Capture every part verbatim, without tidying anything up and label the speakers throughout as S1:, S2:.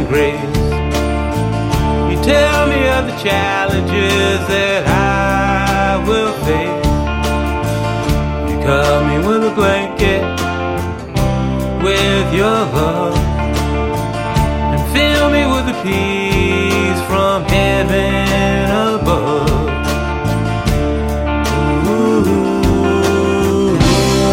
S1: and grace. You tell me of the challenges that I will face. You cover me with a blanket, with your love, and fill me with the peace from heaven above. Ooh,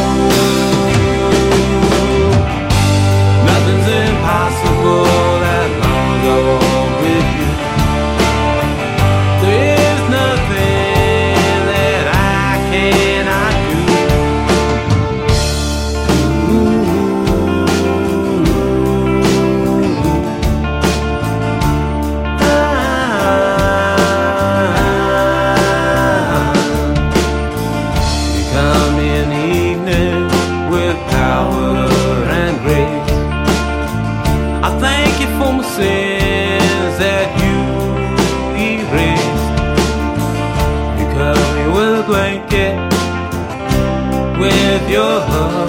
S1: nothing's impossible as long as I walk with you. There is nothing that I cannot do. You come in the evening with power and grace. I thank you for my sins that you erased. You cover me with a blanket, with your love,